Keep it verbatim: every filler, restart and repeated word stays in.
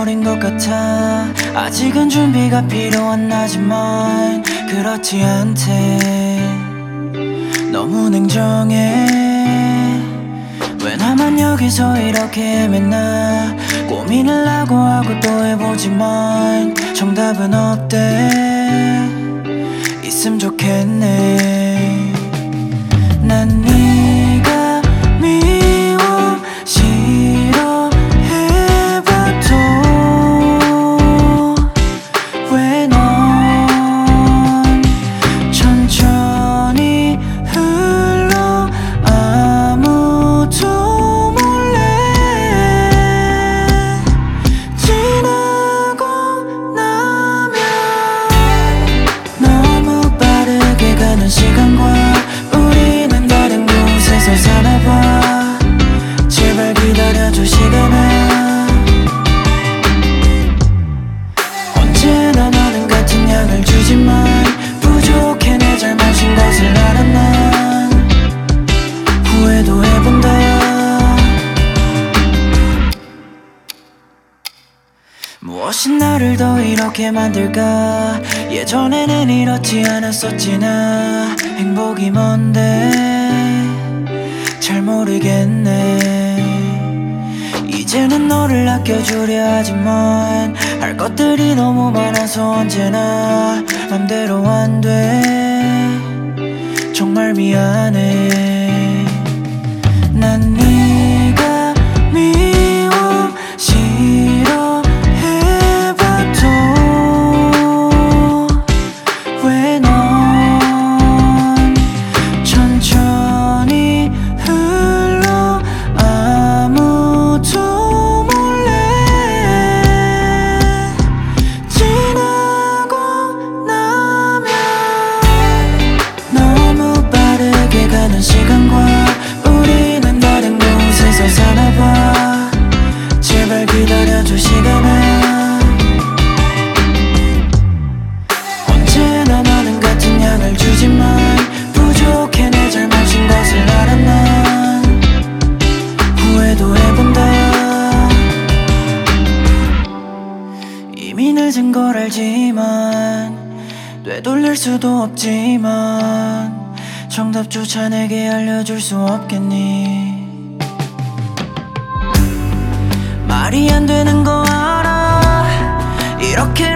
어린 것 같아. 아직은 준비가 필요한 나지만 그렇지 않대. 너무 냉정해. 왜 나만 여기서 이렇게 헤매나. 고민을 하고 하고 또 해보지만 정답은 없대. 있음 좋겠네. 난 네가 미워 싫어해봐도 왜 넌 천천히 흘러 아무도 몰래 지나고 나면 너무 빠르게 가는 시간과 우리는 다른 곳에서 사나봐. 제발 기다려줘 시간아. 언제나 너는 같은 양을 주지만 부족해. 내 잘못인 것을 알아. 난 후회도 해본다. 무엇이 나를 더 이렇게 만들까. 예전에는 이렇지 않았었지. 나 행복이 뭔데 잘 모르겠네. 이제는 너를 아껴주려 하지만 할 것들이 너무 많아서 언제나 맘대로 안 돼. 정말 미안해. 난 네가 미워 싫어해봐도 왜 넌 천천히 흘러 아무도 몰래 지나고 나면 너무 빠르게 가는 시간과 우리는 다른 곳에서 사나봐. 제발 기다려줘 시간아. 언제나 너는 같은 양을 주지만 부족해. 내 잘못인 것을 알아. 난 후회도 해본다. 이미 늦은 걸 알지만 되돌릴 수도 없지만 정답조차 내게 알려줄 수 없겠니. 말이 안 되는 거 알아. 이렇게